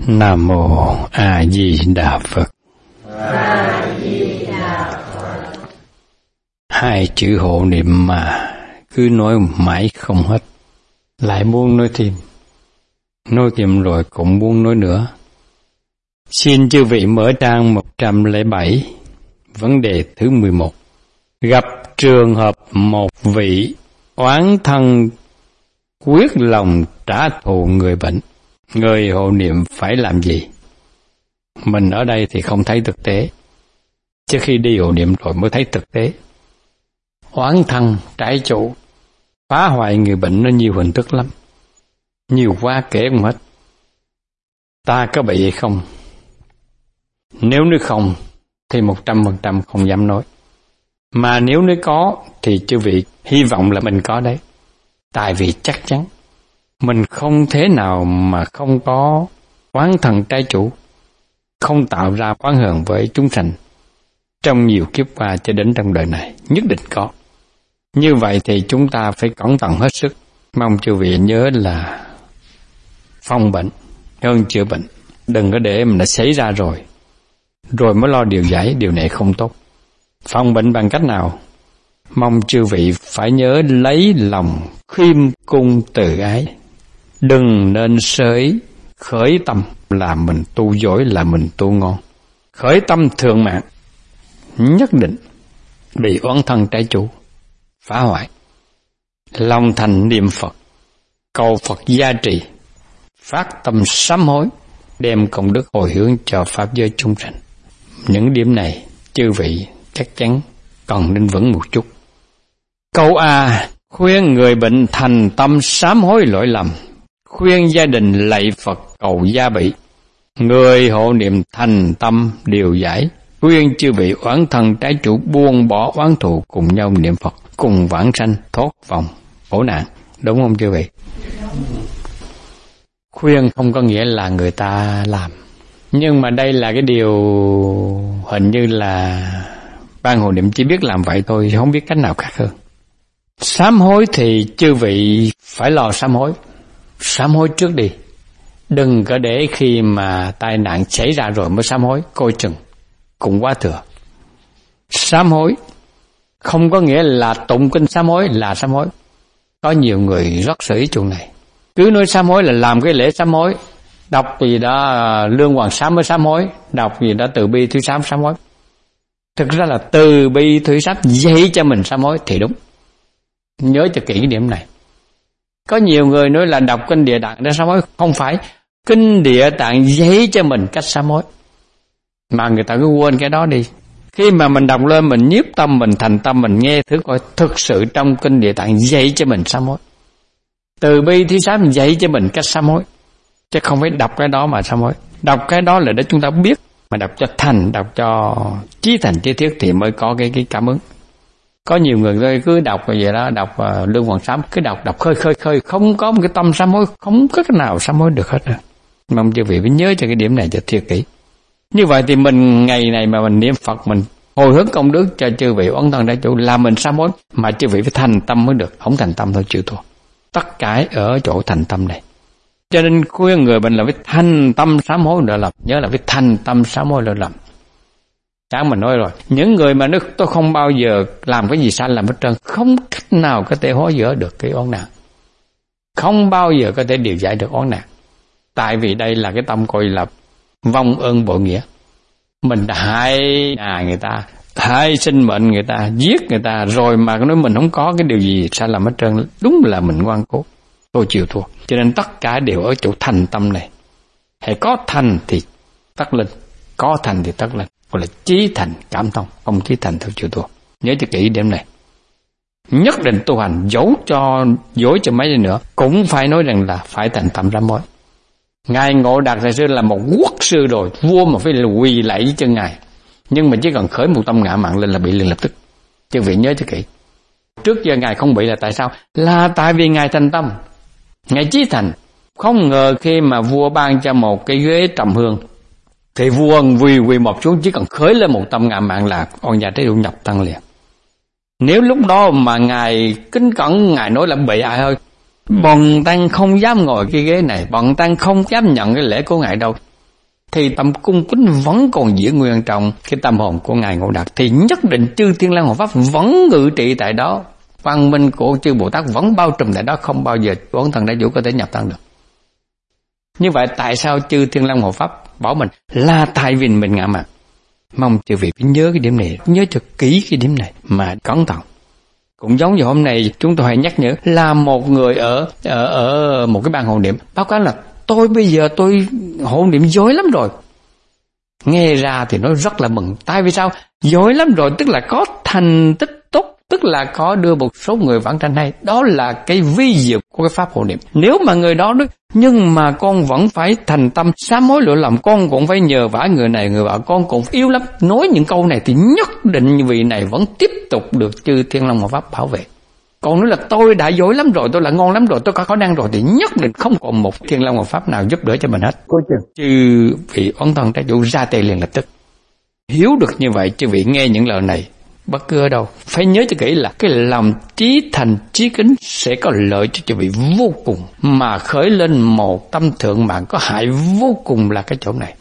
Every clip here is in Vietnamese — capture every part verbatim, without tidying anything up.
Nam mô A Di Đà Phật. A Di Đà Phật. Hai chữ hộ niệm mà cứ nói mãi không hết, lại muốn nói thêm, nói thêm rồi cũng muốn nói nữa. Xin chư vị mở trang một trăm lẻ bảy, vấn đề thứ mười một. Gặp trường hợp một vị oán thân quyết lòng trả thù người bệnh, người hộ niệm phải làm gì? Mình ở đây thì không thấy thực tế, trước khi đi hộ niệm rồi mới thấy thực tế. Oán thân trái chủ phá hoại người bệnh nó nhiều hình thức lắm, nhiều quá kể không hết. Ta có bị hay không? Nếu nói không thì một trăm phần trăm không dám nói. Mà nếu nói có thì chư vị hy vọng là mình có đấy. Tại vì chắc chắn mình không thế nào mà không có oán thần trái chủ, không tạo ra oán hờn với chúng sanh trong nhiều kiếp qua cho đến trong đời này, nhất định có. Như vậy thì chúng ta phải cẩn thận hết sức. Mong chư vị nhớ là phòng bệnh hơn chữa bệnh. Đừng có để mình đã xảy ra rồi rồi mới lo điều giải, điều này không tốt. Phòng bệnh bằng cách nào? Mong chư vị phải nhớ lấy lòng khiêm cung từ ái. Đừng nên sới khởi tâm là mình tu giỏi, là mình tu ngon. Khởi tâm thượng mạng nhất định bị oán thân trái chủ phá hoại. Lòng thành niệm Phật, cầu Phật gia trì, phát tâm sám hối, đem công đức hồi hướng cho pháp giới chúng sanh. Những điểm này chư vị chắc chắn cần nên vững một chút. Câu A khuyên người bệnh thành tâm sám hối lỗi lầm, khuyên gia đình lạy Phật cầu gia bị. Người hộ niệm thành tâm điều giải, khuyên chư vị oán thân trái chủ buông bỏ oán thù, cùng nhau niệm Phật, cùng vãng sanh thoát vòng khổ nạn. Đúng không chư vị? Khuyên không có nghĩa là người ta làm, nhưng mà đây là cái điều hình như là ban hộ niệm chỉ biết làm vậy thôi, không biết cách nào khác hơn. Sám hối thì chư vị phải lo sám hối. Sám hối trước đi, đừng có để khi mà tai nạn xảy ra rồi mới sám hối, coi chừng cũng quá thừa. Sám hối không có nghĩa là tụng kinh sám hối là sám hối. Có nhiều người rất sở ý chỗ này, cứ nói sám hối là làm cái lễ sám hối, đọc gì đó lương hoàng sám mới sám hối, đọc gì đó từ bi thứ sám sám hối. Thực ra là từ bi thứ sám dạy cho mình sám hối thì đúng. Nhớ cho kỹ cái điểm này. Có nhiều người nói là đọc kinh Địa Tạng để sám hối, không phải. Kinh Địa Tạng dạy cho mình cách sám hối, mà người ta cứ quên cái đó đi. Khi mà mình đọc lên, mình nhiếp tâm, mình thành tâm, mình nghe thử coi thực sự trong kinh Địa Tạng dạy cho mình sám hối. Từ bi thứ sám dạy cho mình cách sám hối, chứ không phải đọc cái đó mà sám hối. Đọc cái đó là để chúng ta biết, mà đọc cho thành, đọc cho chí thành chí thiết thì mới có cái cái cảm ứng. Có nhiều người cứ đọc vậy đó, đọc uh, lương hoàng sám, cứ đọc đọc khơi khơi khơi, không có một cái tâm sám hối, không có cái nào sám hối được hết rồi. Mong chư vị phải nhớ cho cái điểm này cho thiệt kỹ. Như vậy thì mình ngày này mà mình niệm Phật, mình hồi hướng công đức cho chư vị oán thân trái chủ, là mình sám hối, mà chư vị phải thành tâm mới được. Không thành tâm thôi chịu thua. Tất cả ở chỗ thành tâm này. Cho nên khuyên người bệnh là phải thành tâm sám hối lỗi lầm. Nhớ là phải thành tâm sám hối lỗi lầm. Sáng mình nói rồi, những người mà nói tôi không bao giờ làm cái gì sai làm hết trơn, không cách nào có thể hóa giải được cái oán nạn, không bao giờ có thể điều giải được oán nạn. Tại vì đây là cái tâm coi là vong ơn bội nghĩa. Mình hại nhà người ta, hại sinh mệnh người ta, giết người ta, rồi mà nói mình không có cái điều gì sai làm hết trơn, đúng là mình ngoan cố, tôi chịu thua. Cho nên tất cả đều ở chỗ thành tâm này. Hãy có thành thì tất linh, có thành thì tất linh, gọi là chí thành cảm thông, không chí thành thôi chịu thua. Nhớ cho kỹ điểm này. Nhất định tu hành, dẫu cho dối cho mấy đi nữa, cũng phải nói rằng là phải thành tâm sám hối. Ngài Ngộ Đạt Đại Sư là một quốc sư rồi, vua mà phải quỳ lạy với chân ngài, nhưng mà chỉ cần khởi một tâm ngã mạn lên là bị liền lập tức. Chư vị nhớ cho kỹ. Trước giờ ngài không bị là tại sao? Là tại vì ngài thành tâm, ngài chí thành. Không ngờ khi mà vua ban cho một cái ghế trầm hương, thì vua quỳ quỳ một xuống, chỉ cần khởi lên một tâm ngã mạn là con nhà trái chủ nhập tăng liền. Nếu lúc đó mà ngài kính cẩn, ngài nói là bị ai ơi, bọn tăng không dám ngồi cái ghế này, bọn tăng không dám nhận cái lễ của ngài đâu, thì tâm cung kính vẫn còn giữ nguyên trong cái tâm hồn của Ngài Ngộ Đạt, thì nhất định chư Thiên Long Hộ Pháp vẫn ngự trị tại đó, quang minh của chư Bồ Tát vẫn bao trùm tại đó, không bao giờ Bổn Thân Đại Chủ có thể nhập thân được. Như vậy tại sao chư Thiên Long Hộ Pháp bảo mình là tại vì mình ngã mạn? Mong chư vị phải nhớ cái điểm này, nhớ cho kỹ cái điểm này mà cẩn thận. Cũng giống như hôm nay chúng tôi hãy nhắc nhở là một người ở ở ở một cái ban hộ niệm báo cáo là tôi bây giờ tôi hộ niệm dối lắm rồi. Nghe ra thì nó rất là mừng. Tại vì sao? Dối lắm rồi tức là có thành tích tốt, tức là có đưa một số người vãng sanh hay. Đó là cái vi diệu của cái pháp hộ niệm. Nếu mà người đó nói nhưng mà con vẫn phải thành tâm sám hối lỗi lầm, con cũng phải nhờ vả người này người vợ, con cũng yếu lắm. Nói những câu này thì nhất định vị này vẫn tiếp tục được chư Thiên Long Hộ Pháp bảo vệ. Còn nói là tôi đã dối lắm rồi, tôi là ngon lắm rồi, tôi có khả năng rồi, thì nhất định không còn một Thiên Long Hộ Pháp nào giúp đỡ cho mình hết. Chư vị Bổn Thân Đại Chủ ra tay liền lập tức. Hiểu được như vậy, chư vị nghe những lời này bất cứ ở đâu phải nhớ cho kỹ là cái lòng trí thành trí kính sẽ có lợi cho chư vị vô cùng, mà khởi lên một tâm thượng mạng có hại vô cùng là cái chỗ này.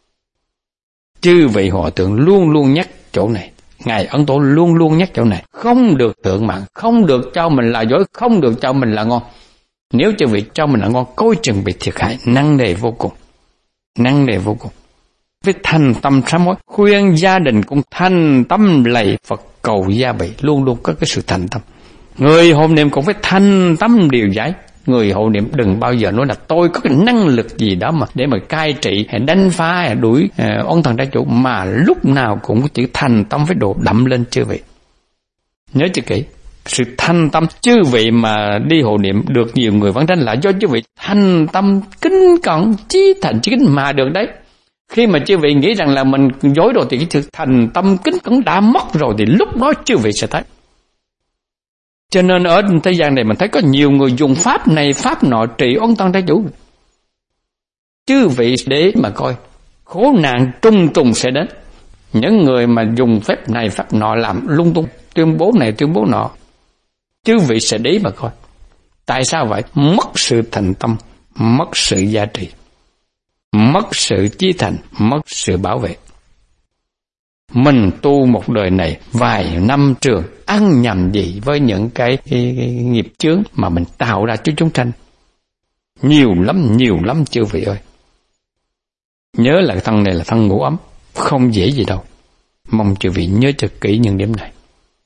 Chư vị Hòa Thượng luôn luôn nhắc chỗ này, Ngài Ấn Tổ luôn luôn nhắc chỗ này, không được thượng mạng, không được cho mình là dối, không được cho mình là ngon. Nếu chư vị cho mình là ngon, coi chừng bị thiệt hại nặng nề vô cùng, nặng nề vô cùng. Với thành tâm sám hối, khuyên gia đình cũng thành tâm lạy Phật cầu gia bị, luôn luôn có cái sự thành tâm. Người hộ niệm cũng phải thành tâm điều giải. Người hộ niệm đừng bao giờ nói là tôi có cái năng lực gì đó mà để mà cai trị hay đánh phá hay đuổi uh, Bổn Thân Đại Chủ, mà lúc nào cũng có chữ thành tâm phải độ đậm lên chư vị. Nhớ cho kỹ, sự thành tâm chư vị mà đi hộ niệm được nhiều người vãng sanh là do chư vị thành tâm kính cẩn chí thành chí kính mà được đấy. Khi mà chư vị nghĩ rằng là mình dối rồi thì cái sự thành tâm kính cẩn đã mất rồi, thì lúc đó chư vị sẽ thấy. Cho nên ở thế gian này mình thấy có nhiều người dùng pháp này pháp nọ trị Bổn Thân Đại Chủ. Chư vị để mà coi, khổ nạn trung trùng sẽ đến. Những người mà dùng phép này pháp nọ làm lung tung, tuyên bố này tuyên bố nọ, chư vị sẽ để mà coi. Tại sao vậy? Mất sự thành tâm, mất sự gia trì, mất sự chí thành, mất sự bảo vệ. Mình tu một đời này vài năm trường, ăn nhầm gì với những cái, cái, cái nghiệp chướng mà mình tạo ra cho chúng sanh? Nhiều lắm, nhiều lắm chư vị ơi. Nhớ là thân này là thân ngũ ấm, không dễ gì đâu. Mong chư vị nhớ cho kỹ những điểm này.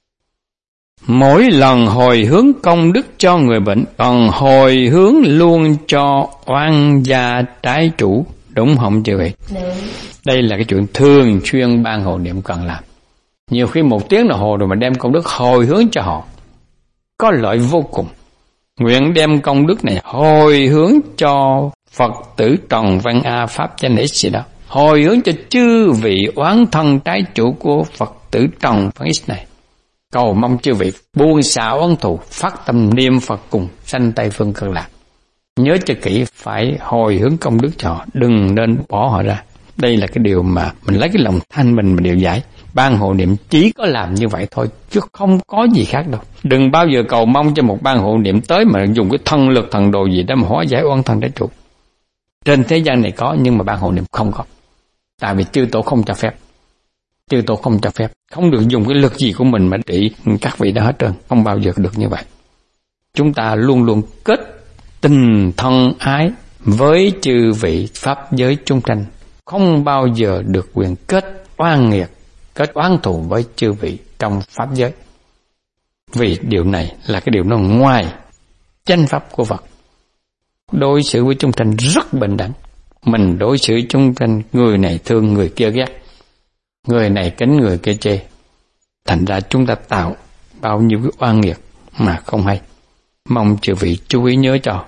Mỗi lần hồi hướng công đức cho người bệnh, còn hồi hướng luôn cho oan gia trái chủ. Đúng không chư vị? Đúng. Đây là cái chuyện thường xuyên ban hộ niệm cần làm. Nhiều khi một tiếng đồng hồ rồi mà đem công đức hồi hướng cho họ, có lợi vô cùng. Nguyện đem công đức này hồi hướng cho Phật tử Trần Văn A Pháp Chánh X gì đó, hồi hướng cho chư vị oán thân trái chủ của Phật tử Trần Văn X này. Cầu mong chư vị buông xả oán thù, phát tâm niệm Phật cùng sanh Tây Phương Cực Lạc. Nhớ cho kỹ, phải hồi hướng công đức cho họ, đừng nên bỏ họ ra. Đây là cái điều mà mình lấy cái lòng thanh mình mà điều giải. Ban hộ niệm chỉ có làm như vậy thôi, chứ không có gì khác đâu. Đừng bao giờ cầu mong cho một ban hộ niệm tới mà dùng cái thân lực thần đồ gì đó mà hóa giải oan thân trái chủ. Trên thế gian này có, nhưng mà ban hộ niệm không có. Tại vì chư tổ không cho phép. Chư tổ không cho phép. Không được dùng cái lực gì của mình mà trị các vị đó hết trơn. Không bao giờ được như vậy. Chúng ta luôn luôn kết tình thân ái với chư vị pháp giới chúng sanh, không bao giờ được quyền kết oan nghiệt, kết oán thù với chư vị trong pháp giới. Vì điều này là cái điều nó ngoài chánh pháp của Phật. Đối xử với chúng sanh rất bình đẳng. Mình đối xử chúng sanh, người này thương người kia ghét, người này kính người kia chê. Thành ra chúng ta tạo bao nhiêu cái oan nghiệt mà không hay. Mong chư vị chú ý nhớ cho.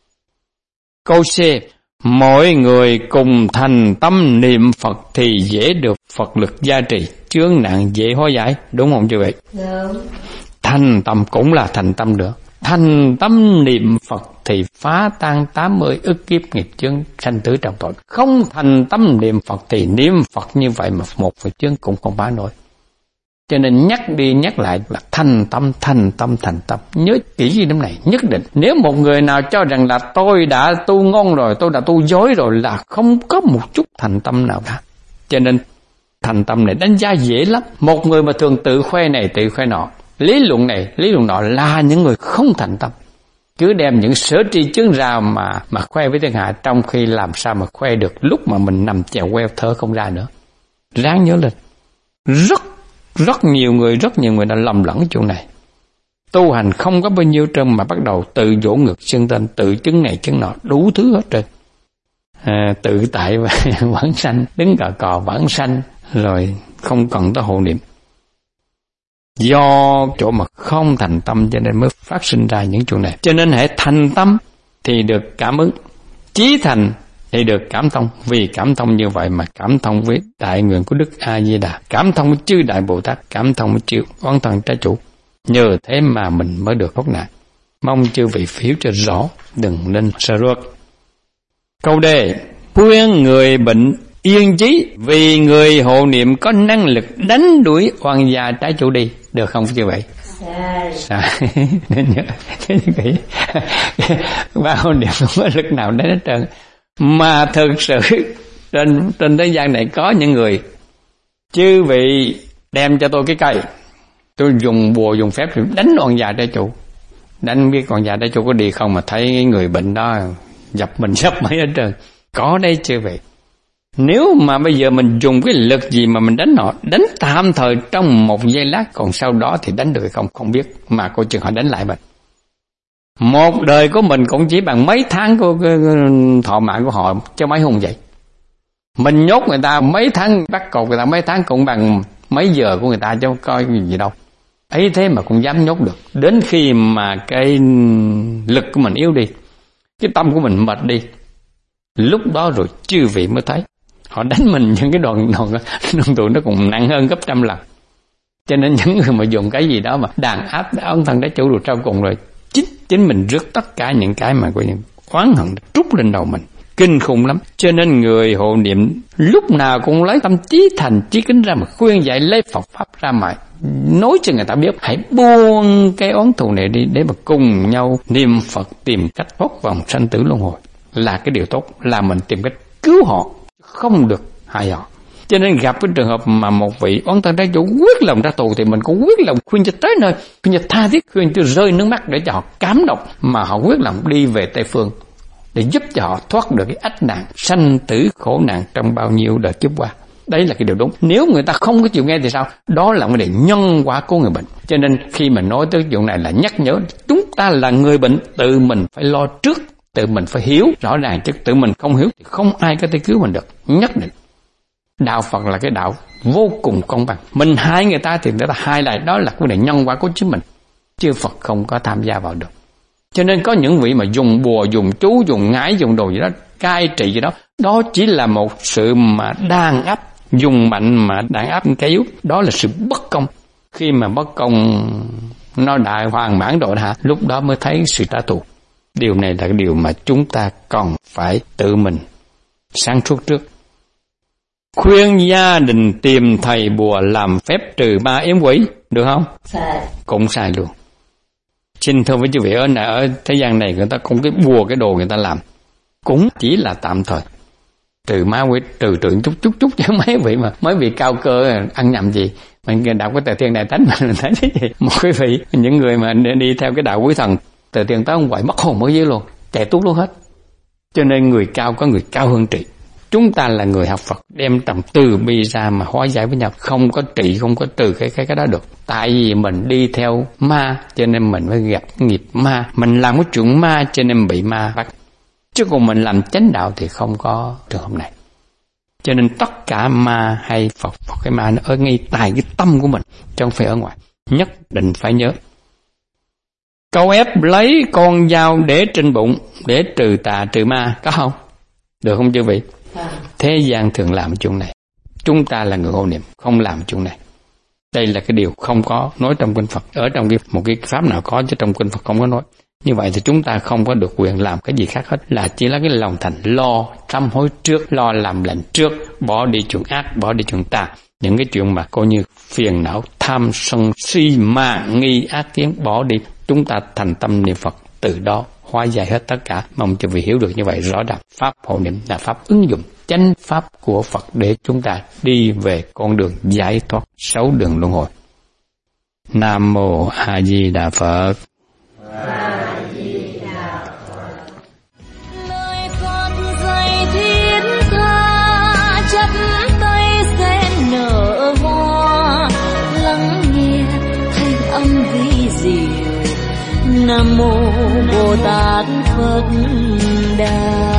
Câu C. Mỗi người cùng thành tâm niệm Phật thì dễ được Phật lực gia trì, chướng nạn dễ hóa giải. Đúng không chư vị? Đúng. Thành tâm cũng là thành tâm nữa. Thành tâm niệm Phật thì phá tan tám mươi ức kiếp nghiệp chướng sanh tử trọng tội. Không thành tâm niệm Phật thì niệm Phật như vậy mà một phải chướng cũng không phá nổi. Cho nên nhắc đi nhắc lại là thành tâm, thành tâm, thành tâm. Nhớ kỹ cái điểm này nhất định. Nếu một người nào cho rằng là tôi đã tu ngon rồi, tôi đã tu dối rồi, là không có một chút thành tâm nào cả. Cho nên thành tâm này đánh giá dễ lắm. Một người mà thường tự khoe này tự khoe nọ, lý luận này lý luận nọ, là những người không thành tâm. Cứ đem những sở tri chứng ra mà mà khoe với thiên hạ, trong khi làm sao mà khoe được lúc mà mình nằm chèo queo thở không ra nữa. Ráng nhớ lên. Rất rất nhiều người rất nhiều người đã lầm lẫn chỗ này. Tu hành không có bao nhiêu trơn mà bắt đầu tự vỗ ngực xưng tên, tự chứng này chứng nọ, đủ thứ hết trơn. À, tự tại và vãng sanh, đứng cờ cò vãng sanh, rồi không cần tới hộ niệm. Do chỗ mà không thành tâm cho nên mới phát sinh ra những chuyện này. Cho nên hãy thành tâm thì được cảm ứng, chí thành thì được cảm thông. Vì cảm thông như vậy mà cảm thông với đại nguyện của Đức A Di Đà, cảm thông với chư Đại Bồ Tát, cảm thông với chư Oán Thần Trái Chủ. Nhờ thế mà mình mới được thoát nạn. Mong chư vị hiểu cho rõ, đừng nên sợ ruột. Câu đề: khuyên người bệnh yên chí, vì người hộ niệm có năng lực đánh đuổi oan gia trái chủ đi. Được không chứ vậy? Sai. Nên nhớ, nhớ kỹ. Ba hộ niệm không có lực nào đánh hết trơn. Mà thực sự trên trên thế gian này có những người, chư vị đem cho tôi cái cây, tôi dùng bùa dùng phép đánh oan gia trái chủ. Đánh biết oan gia trái chủ có đi không mà thấy người bệnh đó dập mình sắp mấy hết trơn. Có đây chư vị. Nếu mà bây giờ mình dùng cái lực gì mà mình đánh họ, đánh tạm thời trong một giây lát, còn sau đó thì đánh được hay không không biết, mà coi chừng họ đánh lại mình. Một đời của mình cũng chỉ bằng mấy tháng của thọ mạng của họ, chứ mấy hùng vậy. Mình nhốt người ta mấy tháng, bắt cột người ta mấy tháng cũng bằng mấy giờ của người ta, chứ không coi gì đâu. Ấy thế mà cũng dám nhốt được. Đến khi mà cái lực của mình yếu đi, cái tâm của mình mệt đi, lúc đó rồi chư vị mới thấy họ đánh mình những cái đòn đòn đòn tù nó còn nặng hơn gấp trăm lần. Cho nên những người mà dùng cái gì đó mà đàn áp Oán Thần Trái Chủ được sau cùng rồi chính chính mình rước tất cả những cái mà coi như oán hận trút lên đầu mình, kinh khủng lắm. Cho nên người hộ niệm lúc nào cũng lấy tâm trí thành chí kính ra mà khuyên dạy, lấy Phật pháp ra mà nói cho người ta biết hãy buông cái oán thù này đi, để mà cùng nhau niệm Phật tìm cách thoát vòng sanh tử luân hồi là cái điều tốt, là mình tìm cách cứu họ, không được hại họ. Cho nên gặp cái trường hợp mà một vị Oán Thần Trái Chủ quyết lòng ra tù thì mình cũng quyết lòng khuyên cho tới nơi, khuyên cho tha thiết, khuyên cho rơi nước mắt để cho họ cảm động, mà họ quyết lòng đi về Tây Phương để giúp cho họ thoát được cái ách nạn sanh tử khổ nạn trong bao nhiêu đời kiếp qua. Đấy là cái điều đúng. Nếu người ta không có chịu nghe thì sao? Đó là một điều nhân quả của người bệnh. Cho nên khi mà nói tới chuyện này là nhắc nhớ chúng ta là người bệnh, tự mình phải lo trước, tự mình phải hiểu rõ ràng, chứ tự mình không hiểu thì không ai có thể cứu mình được. Nhất định đạo Phật là cái đạo vô cùng công bằng. Mình hại người ta thì người ta hại lại, đó là cái nhân quả của chính mình, chứ Phật không có tham gia vào được. Cho nên có những vị mà dùng bùa, dùng chú, dùng ngải, dùng đồ gì đó, cai trị gì đó, đó chỉ là một sự mà đàn áp, dùng mạnh mà đàn áp cái yếu, đó là sự bất công. Khi mà bất công nó đại hoàn mãn rồi hả, lúc đó mới thấy sự trả thù. Điều này là cái điều mà chúng ta còn phải tự mình sáng suốt trước. Khuyên gia đình tìm thầy bùa làm phép trừ ma yếm quỷ, được không? Sai. Cũng sai luôn. Xin thưa với quý vị, ở, ở thế gian này người ta không cái bùa cái đồ người ta làm cũng chỉ là tạm thời, trừ ma quỷ, trừ trừ chút chút chút chứ mấy vị mà mấy vị cao cơ ăn nhầm gì. Mình đọc cái Tề Thiên Đại Thánh mình thấy cái gì. Một quý vị, những người mà đi theo cái đạo quý thần, Tề Thiên tới ông quậy mất hồn mới dưới luôn, chạy tuốt luôn hết. Cho nên người cao có người cao hơn trị. Chúng ta là người học Phật, đem tầm từ bi ra mà hóa giải với nhau, không có trị, không có trừ cái cái cái đó được. Tại vì mình đi theo ma cho nên mình mới gặp nghiệp ma, mình làm cái chuyện ma cho nên bị ma bắt. Chứ còn mình làm chánh đạo thì không có trường hợp này. Cho nên tất cả ma hay Phật, Phật cái ma nó ở ngay tại cái tâm của mình, chứ không phải ở ngoài. Nhất định phải nhớ. Câu ép lấy con dao để trên bụng để trừ tà trừ ma, có không? Được không quý vị? Thế gian thường làm chuyện này. Chúng ta là người hộ niệm không làm chuyện này. Đây là cái điều không có nói trong kinh Phật. Ở trong cái, một cái pháp nào có chứ trong kinh Phật không có nói. Như vậy thì chúng ta không có được quyền làm cái gì khác hết. Là chỉ là cái lòng thành lo sám hối trước, lo làm lành trước, bỏ đi chuyện ác, bỏ đi chuyện tà. Những cái chuyện mà coi như phiền não, tham sân si mạn nghi ác kiến bỏ đi, chúng ta thành tâm niệm Phật, từ đó hóa giải hết tất cả. Mong cho vị hiểu được như vậy rõ ràng. Pháp hộ niệm là pháp ứng dụng chánh pháp của Phật để chúng ta đi về con đường giải thoát sáu đường luân hồi. Nam mô A Di Đà Phật. A Di Đà Phật. Lời Phật dạy thiết tha, chắp tay sen nở hoa, lắng nghe thanh âm vi diệu. Nam mô Bồ Tát Phật Đà.